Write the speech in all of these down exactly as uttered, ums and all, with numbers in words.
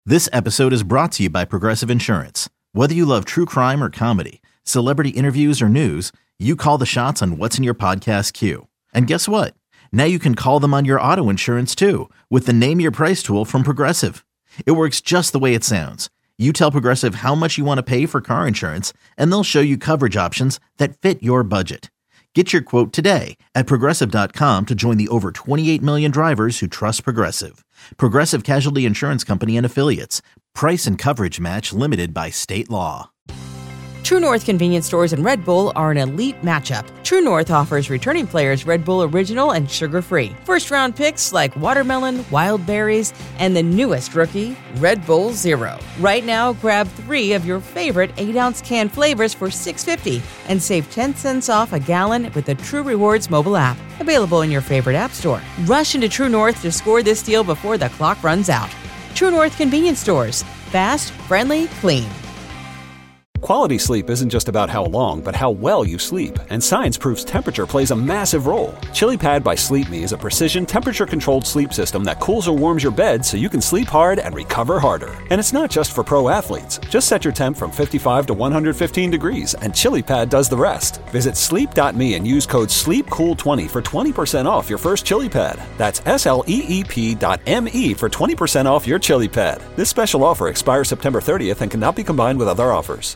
This episode is brought to you by Progressive Insurance. Whether you love true crime or comedy, celebrity interviews or news, you call the shots on what's in your podcast queue. And guess what? Now you can call them on your auto insurance too with the Name Your Price tool from Progressive. It works just the way it sounds. You tell Progressive how much you want to pay for car insurance, and they'll show you coverage options that fit your budget. Get your quote today at Progressive dot com to join the over twenty-eight million drivers who trust Progressive. Progressive Casualty Insurance Company and Affiliates. Price and coverage match limited by state law. True North Convenience Stores and Red Bull are an elite matchup. True North offers returning players Red Bull Original and sugar-free. First-round picks like watermelon, wild berries, and the newest rookie, Red Bull Zero. Right now, grab three of your favorite eight-ounce can flavors for six dollars and fifty cents and save ten cents off a gallon with the True Rewards mobile app. Available in your favorite app store. Rush into True North to score this deal before the clock runs out. True North Convenience Stores. Fast, friendly, clean. Quality sleep isn't just about how long, but how well you sleep. And science proves temperature plays a massive role. ChiliPad by Sleep Me is a precision temperature-controlled sleep system that cools or warms your bed so you can sleep hard and recover harder. And it's not just for pro athletes. Just set your temp from fifty-five to one hundred fifteen degrees, and ChiliPad does the rest. Visit sleep dot me and use code sleep cool twenty for twenty percent off your first ChiliPad. That's S L E E P dot M E for twenty percent off your ChiliPad. This special offer expires September thirtieth and cannot be combined with other offers.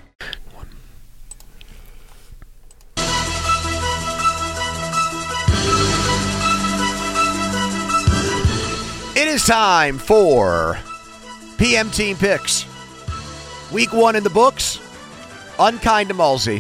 It is time for P M Team Picks. Week one in the books. Unkind to Malsey.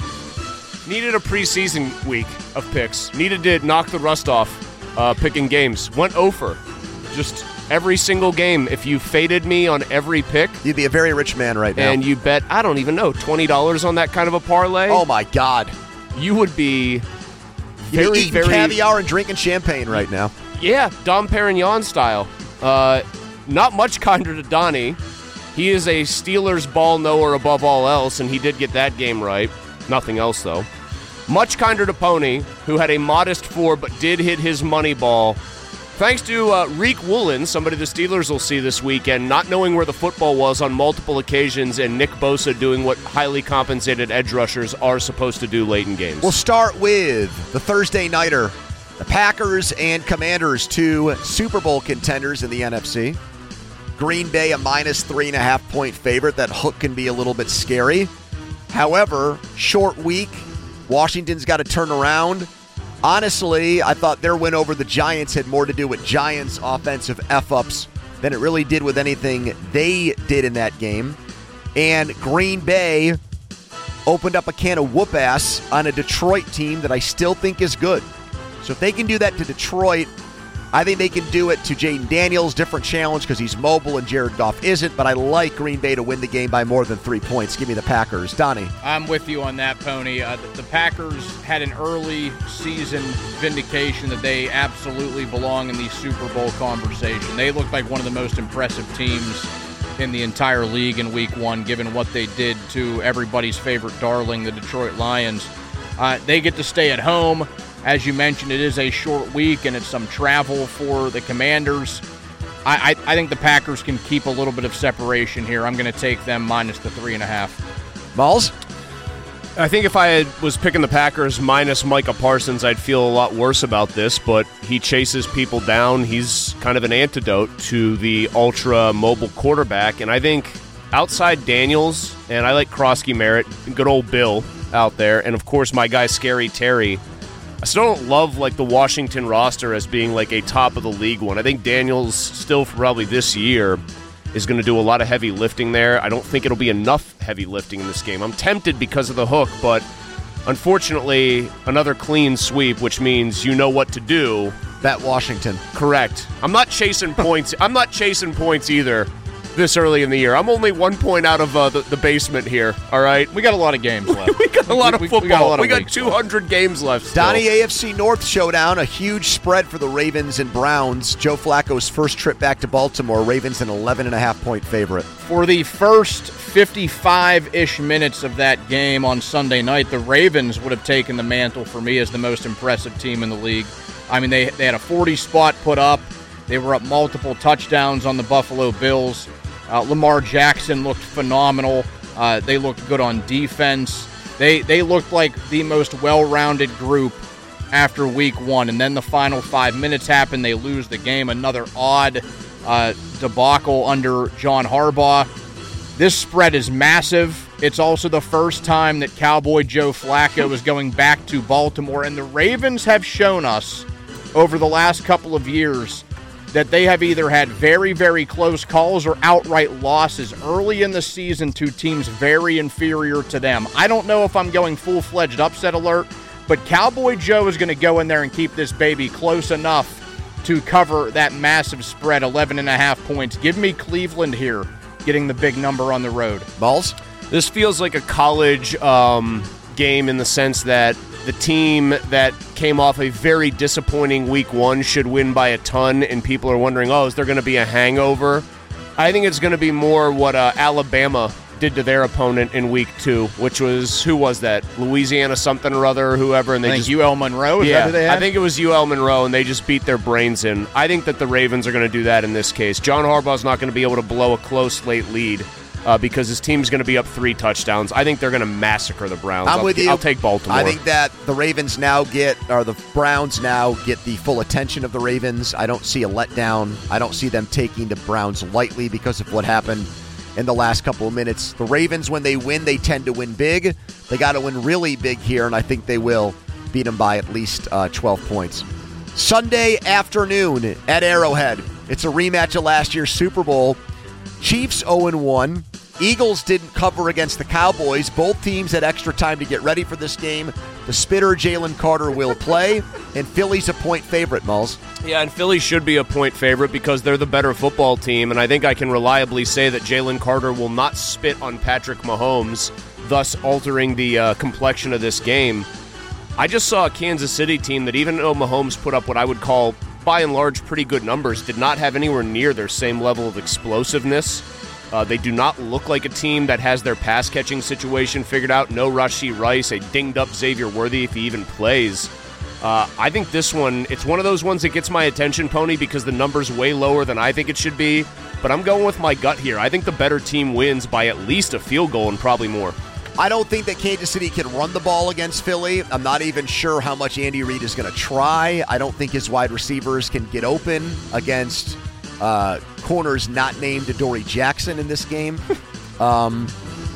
Needed a preseason week of picks. Needed to knock the rust off uh, picking games. Went over. Just every single game. If you faded me on every pick. You'd be a very rich man right now. And you bet, I don't even know, twenty dollars on that kind of a parlay. Oh, my God. You would be You'd very, be eating very... caviar and drinking champagne right now. Yeah, Dom Perignon style. Uh, not much kinder to Donnie. He is a Steelers ball knower above all else, and he did get that game right. Nothing else, though. Much kinder to Pony, who had a modest four but did hit his money ball. Thanks to uh, Reek Woolen, somebody the Steelers will see this weekend, not knowing where the football was on multiple occasions, and Nick Bosa doing what highly compensated edge rushers are supposed to do late in games. We'll start with the Thursday nighter. The Packers and Commanders, two Super Bowl contenders in the N F C. Green Bay, a minus three and a half point favorite. That hook can be a little bit scary. However, short week. Washington's got to turn around. Honestly, I thought their win over the Giants had more to do with Giants' offensive F-ups than it really did with anything they did in that game. And Green Bay opened up a can of whoop-ass on a Detroit team that I still think is good. So if they can do that to Detroit, I think they can do it to Jaden Daniels. Different challenge because he's mobile and Jared Goff isn't, but I like Green Bay to win the game by more than three points. Give me the Packers. Donnie. I'm with you on that, Pony. Uh, the Packers had an early season vindication that they absolutely belong in the Super Bowl conversation. They looked like one of the most impressive teams in the entire league in week one, given what they did to everybody's favorite darling, the Detroit Lions. Uh, they get to stay at home. As you mentioned, it is a short week, and it's some travel for the Commanders. I, I, I think the Packers can keep a little bit of separation here. I'm going to take them minus the three and a half. Malls? I think if I had, was picking the Packers minus Micah Parsons, I'd feel a lot worse about this, but he chases people down. He's kind of an antidote to the ultra-mobile quarterback, and I think outside Daniels, and I like Krosky Merritt, good old Bill out there, and of course my guy Scary Terry, I still don't love like the Washington roster as being like a top of the league one. I think Daniels still probably this year is going to do a lot of heavy lifting there. I don't think it'll be enough heavy lifting in this game. I'm tempted because of the hook, but unfortunately another clean sweep, which means you know what to do. Bet Washington. Correct. I'm not chasing points. I'm not chasing points either. This early in the year. I'm only one point out of uh, the, the basement here, all right? We got a lot of games left. we got a lot we, of football. We got, a lot we of got two hundred left. Games left still. Donnie, A F C North showdown, a huge spread for the Ravens and Browns. Joe Flacco's first trip back to Baltimore. Ravens an eleven and a half point favorite. For the first fifty-five-ish minutes of that game on Sunday night, the Ravens would have taken the mantle for me as the most impressive team in the league. I mean, they, they had a forty spot put up. They were up multiple touchdowns on the Buffalo Bills. Uh, Lamar Jackson looked phenomenal. Uh, they looked good on defense. They they looked like the most well-rounded group after week one. And then the final five minutes happened. They lose the game. Another odd uh, debacle under John Harbaugh. This spread is massive. It's also the first time that Cowboy Joe Flacco is going back to Baltimore. And the Ravens have shown us over the last couple of years that they have either had very, very close calls or outright losses early in the season to teams very inferior to them. I don't know if I'm going full-fledged upset alert, but Cowboy Joe is going to go in there and keep this baby close enough to cover that massive spread, eleven and a half points. Give me Cleveland here, getting the big number on the road. Balls? This feels like a college um, game in the sense that the team that came off a very disappointing week one should win by a ton, and people are wondering, oh, is there going to be a hangover? I think it's going to be more what uh, Alabama did to their opponent in week two, which was, who was that? Louisiana something or other, whoever. And they I think just, U L Monroe, is yeah, that who they had? I think it was U L Monroe, and they just beat their brains in. I think that the Ravens are going to do that in this case. John Harbaugh's not going to be able to blow a close late lead. Uh, because his team's going to be up three touchdowns. I think they're going to massacre the Browns. I'm I'll, with you. I'll take Baltimore. I think that the Ravens now get, or the Browns now get the full attention of the Ravens. I don't see a letdown. I don't see them taking the Browns lightly because of what happened in the last couple of minutes. The Ravens, when they win, they tend to win big. They got to win really big here, and I think they will beat them by at least uh, twelve points. Sunday afternoon at Arrowhead. It's a rematch of last year's Super Bowl. Chiefs oh and one. Eagles didn't cover against the Cowboys. Both teams had extra time to get ready for this game. The spitter, Jalen Carter, will play, and Philly's a point favorite, Mulls. Yeah, and Philly should be a point favorite because they're the better football team, and I think I can reliably say that Jalen Carter will not spit on Patrick Mahomes, thus altering the uh, complexion of this game. I just saw a Kansas City team that, even though Mahomes put up what I would call, by and large, pretty good numbers, did not have anywhere near their same level of explosiveness. Uh, they do not look like a team that has their pass-catching situation figured out. No Rashee Rice, a dinged-up Xavier Worthy if he even plays. Uh, I think this one, it's one of those ones that gets my attention, Pony, because the number's way lower than I think it should be. But I'm going with my gut here. I think the better team wins by at least a field goal and probably more. I don't think that Kansas City can run the ball against Philly. I'm not even sure how much Andy Reid is going to try. I don't think his wide receivers can get open against uh, corners not named Adoree Jackson in this game. um,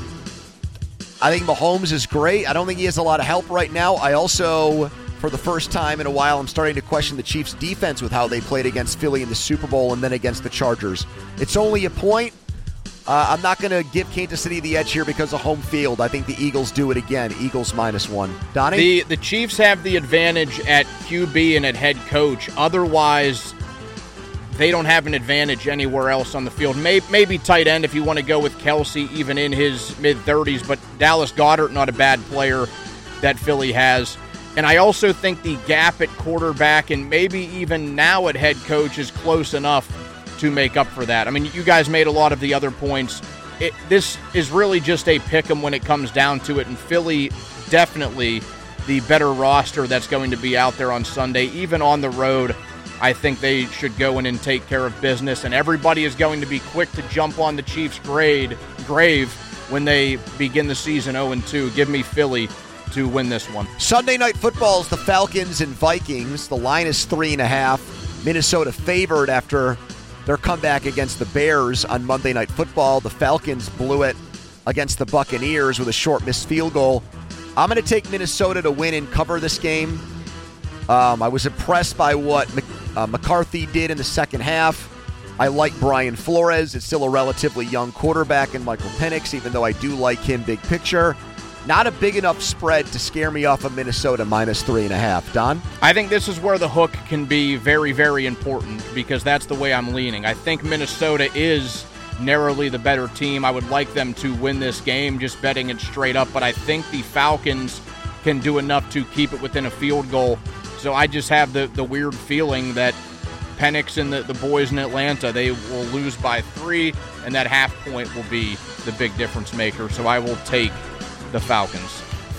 I think Mahomes is great. I don't think he has a lot of help right now. I also, for the first time in a while, I'm starting to question the Chiefs' defense with how they played against Philly in the Super Bowl and then against the Chargers. It's only a point. Uh, I'm not going to give Kansas City the edge here because of home field. I think the Eagles do it again. Eagles minus one. Donnie? The, the Chiefs have the advantage at Q B and at head coach. Otherwise, they don't have an advantage anywhere else on the field. Maybe, maybe tight end if you want to go with Kelsey, even in his mid-thirties. But Dallas Goedert, not a bad player that Philly has. And I also think the gap at quarterback and maybe even now at head coach is close enough to make up for that. I mean, you guys made a lot of the other points. It, this is really just a pick 'em when it comes down to it, and Philly definitely the better roster that's going to be out there on Sunday. Even on the road, I think they should go in and take care of business, and everybody is going to be quick to jump on the Chiefs' grade, grave when they begin the season oh and two. Give me Philly to win this one. Sunday Night Football is the Falcons and Vikings. The line is three and a half. Minnesota favored after their comeback against the Bears on Monday Night Football. The Falcons blew it against the Buccaneers with a short missed field goal. I'm going to take Minnesota to win and cover this game. Um, I was impressed by what Mc, uh, McCarthy did in the second half. I like Brian Flores. It's still a relatively young quarterback in Michael Penix, even though I do like him big picture. Not a big enough spread to scare me off of Minnesota minus three and a half. Don? I think this is where the hook can be very, very important because that's the way I'm leaning. I think Minnesota is narrowly the better team. I would like them to win this game, just betting it straight up. But I think the Falcons can do enough to keep it within a field goal. So I just have the, the weird feeling that Penix and the, the boys in Atlanta, they will lose by three, and that half point will be the big difference maker. So I will take the Falcons.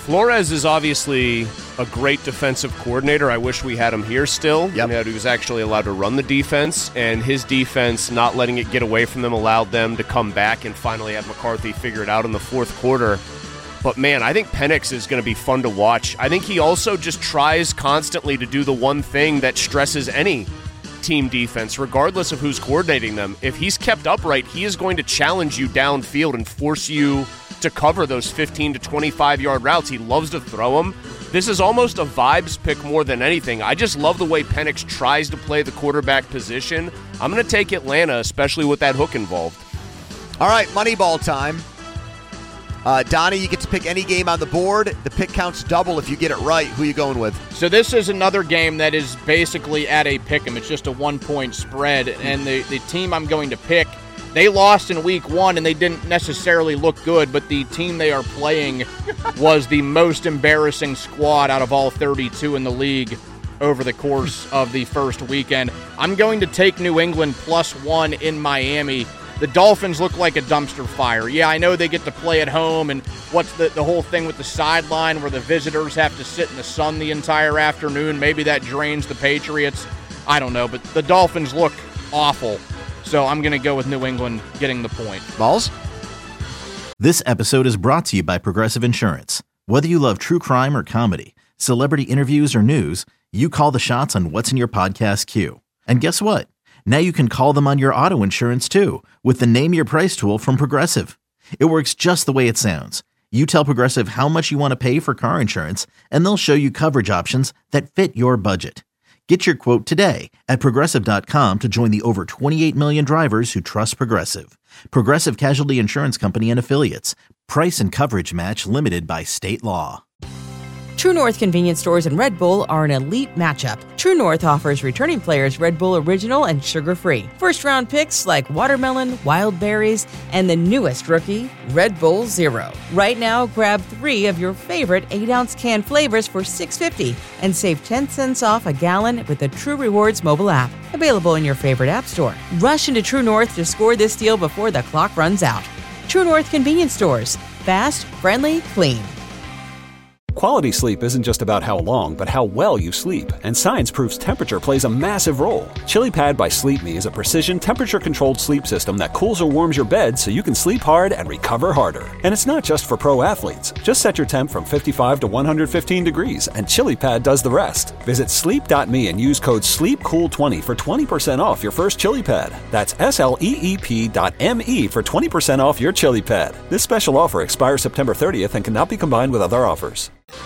Flores is obviously a great defensive coordinator. I wish we had him here still. Yep. And that he was actually allowed to run the defense, and his defense, not letting it get away from them, allowed them to come back and finally have McCarthy figure it out in the fourth quarter. But, man, I think Penix is going to be fun to watch. I think he also just tries constantly to do the one thing that stresses any team defense, regardless of who's coordinating them. If he's kept upright, he is going to challenge you downfield and force you to cover those fifteen to twenty-five yard routes. He loves to throw them. This is almost a vibes pick more than anything. I just love the way Penix tries to play the quarterback position. I'm going to take Atlanta, especially with that hook involved. All right, Moneyball time. Uh, Donnie, you get to pick any game on the board. The pick counts double if you get it right. Who are you going with? So this is another game that is basically at a pick'em. It's just a one-point spread, and the, the team I'm going to pick, they lost in week one, and they didn't necessarily look good, but the team they are playing was the most embarrassing squad out of all thirty-two in the league over the course of the first weekend. I'm going to take New England plus one in Miami. The Dolphins look like a dumpster fire. Yeah, I know they get to play at home, and what's the, the whole thing with the sideline where the visitors have to sit in the sun the entire afternoon? Maybe that drains the Patriots. I don't know, but the Dolphins look awful. So I'm going to go with New England getting the point. Balls? This episode is brought to you by Progressive Insurance. Whether you love true crime or comedy, celebrity interviews or news, you call the shots on what's in your podcast queue. And guess what? Now you can call them on your auto insurance too with the Name Your Price tool from Progressive. It works just the way it sounds. You tell Progressive how much you want to pay for car insurance, and they'll show you coverage options that fit your budget. Get your quote today at Progressive dot com to join the over twenty-eight million drivers who trust Progressive. Progressive Casualty Insurance Company and Affiliates. Price and coverage match limited by state law. True North convenience stores and Red Bull are an elite matchup. True North offers returning players Red Bull Original and sugar-free. First-round picks like watermelon, wild berries, and the newest rookie, Red Bull Zero. Right now, grab three of your favorite eight ounce can flavors for six dollars and fifty cents and save ten cents off a gallon with the True Rewards mobile app. Available in your favorite app store. Rush into True North to score this deal before the clock runs out. True North convenience stores. Fast, friendly, clean. Quality sleep isn't just about how long, but how well you sleep. And science proves temperature plays a massive role. ChiliPad by Sleep Me is a precision temperature-controlled sleep system that cools or warms your bed so you can sleep hard and recover harder. And it's not just for pro athletes. Just set your temp from fifty-five to one hundred fifteen degrees, and ChiliPad does the rest. Visit sleep dot me and use code sleep cool twenty for twenty percent off your first ChiliPad. That's S L E E P dot M E for twenty percent off your ChiliPad. This special offer expires September thirtieth and cannot be combined with other offers.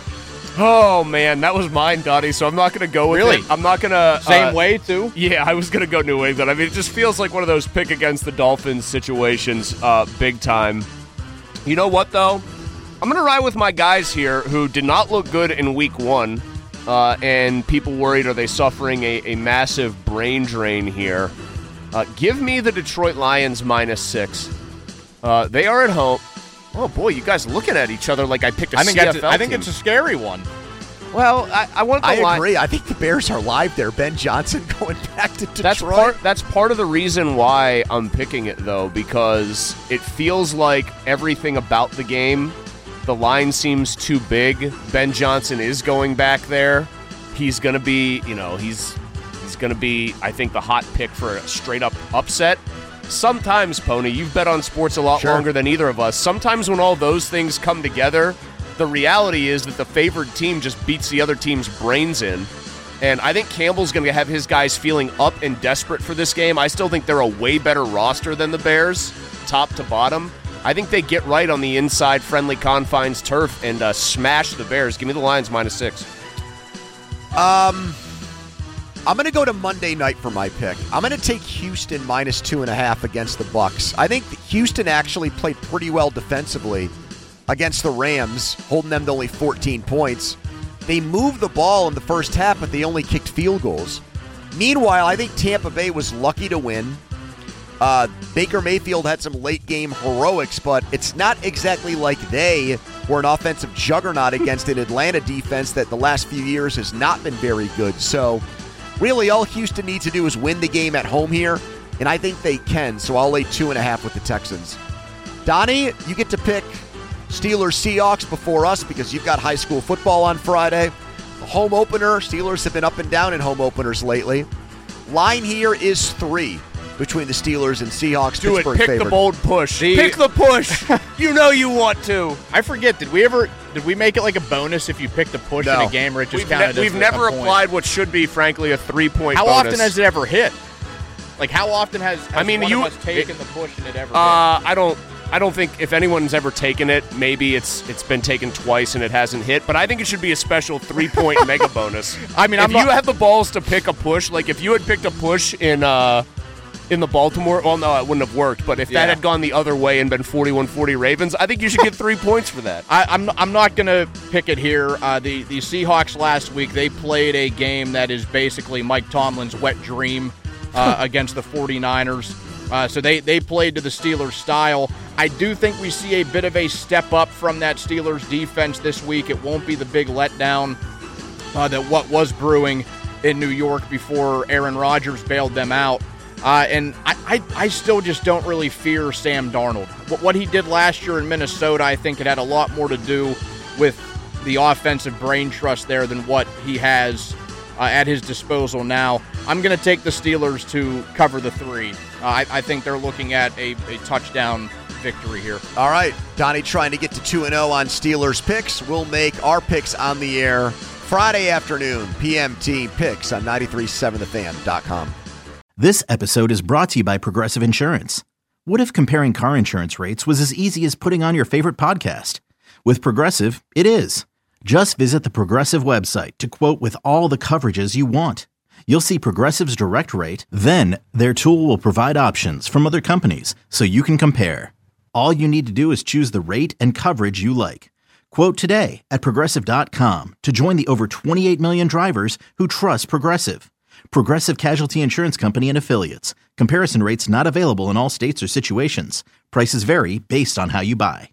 Oh, man, that was mine, Dottie, so I'm not going to go with Really? it. I'm not going to... Same uh, way, too? Yeah, I was going to go New England. I mean, it just feels like one of those pick against the Dolphins situations uh, big time. You know what, though? I'm going to ride with my guys here who did not look good in week one, uh, and people worried, are they suffering a, a massive brain drain here? Uh, give me the Detroit Lions minus six. Uh, they are at home. Oh, boy, you guys are looking at each other like I picked a I think, C F L that's a, I think team. it's a scary one. Well, I, I want the I Lions. agree. I think the Bears are live there. Ben Johnson going back to Detroit. That's part, that's part of the reason why I'm picking it, though, because it feels like everything about the game, the line seems too big. Ben Johnson is going back there. He's going to be, you know, he's he's going to be, I think, the hot pick for a straight-up upset. Sometimes, Pony, you've bet on sports a lot Sure. longer than either of us. Sometimes when all those things come together, the reality is that the favored team just beats the other team's brains in. And I think Campbell's going to have his guys feeling up and desperate for this game. I still think they're a way better roster than the Bears, top to bottom. I think they get right on the inside friendly confines turf and uh, smash the Bears. Give me the Lions minus six. Um, I'm going to go to Monday night for my pick. I'm going to take Houston minus two and a half against the Bucs. I think Houston actually played pretty well defensively against the Rams, holding them to only fourteen points. They moved the ball in the first half, but they only kicked field goals. Meanwhile, I think Tampa Bay was lucky to win. Uh, Baker Mayfield had some late-game heroics, but it's not exactly like they were an offensive juggernaut against an Atlanta defense that the last few years has not been very good. So really all Houston needs to do is win the game at home here, and I think they can, so I'll lay two and a half with the Texans. Donnie, you get to pick Steelers-Seahawks before us because you've got high school football on Friday. The home opener, Steelers have been up and down in home openers lately. Line here is three between the Steelers and Seahawks. Do Pittsburgh it. Pick favored. the bold push. The- Pick the push. You know you want to. I forget, did we ever did we make it like a bonus if you picked a push No. in a game, or it just We've, counted ne- as we've a never point? applied what should be, frankly, a three-point How bonus. often has it ever hit? Like, how often has, has I mean, one you- of us taken it- the push and it ever Uh, hit? I don't. I don't think if anyone's ever taken it, maybe it's it's been taken twice and it hasn't hit. But I think it should be a special three-point mega bonus. I mean, if I'm you not- have the balls to pick a push, like if you had picked a push in uh, in the Baltimore, well, no, it wouldn't have worked. But if Yeah. that had gone the other way and been forty-one forty Ravens, I think you should get three points for that. I, I'm I'm not going to pick it here. Uh, the the Seahawks last week, they played a game that is basically Mike Tomlin's wet dream uh, against the 49ers. Uh, so they, they played to the Steelers' style. I do think we see a bit of a step up from that Steelers defense this week. It won't be the big letdown uh, that what was brewing in New York before Aaron Rodgers bailed them out. Uh, and I, I, I still just don't really fear Sam Darnold. What, what he did last year in Minnesota, I think it had a lot more to do with the offensive brain trust there than what he has uh, at his disposal now. I'm going to take the Steelers to cover the three. Uh, I, I think they're looking at a, a touchdown victory here. All right, Donnie trying to get to two and oh on Steelers picks. We'll make our picks on the air Friday afternoon, P M T picks on ninety-three point seven the fan dot com. This episode is brought to you by Progressive Insurance. What if comparing car insurance rates was as easy as putting on your favorite podcast? With Progressive, it is. Just visit the Progressive website to quote with all the coverages you want. You'll see Progressive's direct rate, then their tool will provide options from other companies so you can compare. All you need to do is choose the rate and coverage you like. Quote today at Progressive dot com to join the over twenty-eight million drivers who trust Progressive. Progressive Casualty Insurance Company and Affiliates. Comparison rates not available in all states or situations. Prices vary based on how you buy.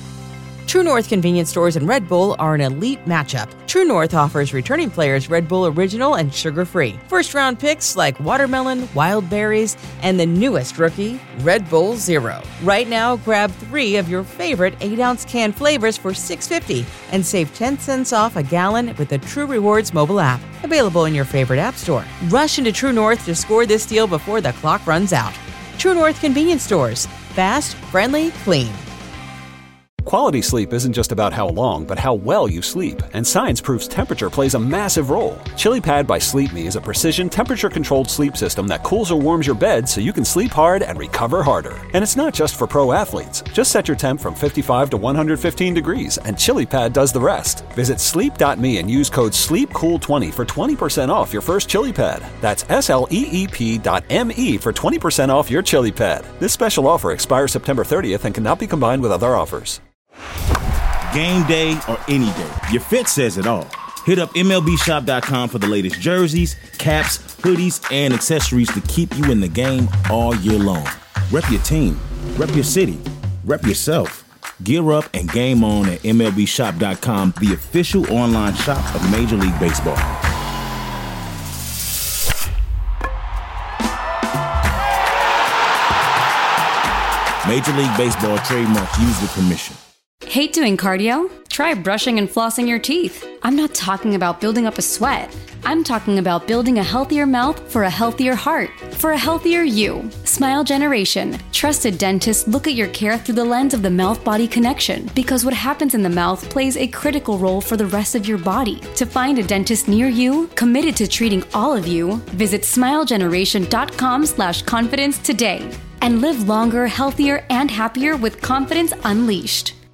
True North convenience stores and Red Bull are an elite matchup. True North offers returning players Red Bull Original and sugar-free. First-round picks like watermelon, wild berries, and the newest rookie, Red Bull Zero. Right now, grab three of your favorite eight-ounce can flavors for six dollars and fifty cents and save ten cents off a gallon with the True Rewards mobile app. Available in your favorite app store. Rush into True North to score this deal before the clock runs out. True North convenience stores. Fast, friendly, clean. Quality sleep isn't just about how long, but how well you sleep. And science proves temperature plays a massive role. ChiliPad by Sleep Me is a precision temperature-controlled sleep system that cools or warms your bed so you can sleep hard and recover harder. And it's not just for pro athletes. Just set your temp from fifty-five to one hundred fifteen degrees, and ChiliPad does the rest. Visit sleep dot me and use code sleep cool twenty for twenty percent off your first ChiliPad. That's S L E E P dot M E for twenty percent off your ChiliPad. This special offer expires September thirtieth and cannot be combined with other offers. Game day or any day, your fit says it all. Hit up M L B shop dot com for the latest jerseys, caps, hoodies, and accessories to keep you in the game all year long. Rep your team, rep your city, rep yourself. Gear up and game on at M L B shop dot com, the official online shop of Major League Baseball. Major League Baseball trademarks used with permission. Hate doing cardio? Try brushing and flossing your teeth. I'm not talking about building up a sweat. I'm talking about building a healthier mouth for a healthier heart, for a healthier you. Smile Generation. Trusted dentists look at your care through the lens of the mouth-body connection, because what happens in the mouth plays a critical role for the rest of your body. To find a dentist near you, committed to treating all of you, visit smile generation dot com slash confidence today. And live longer, healthier, and happier with confidence unleashed.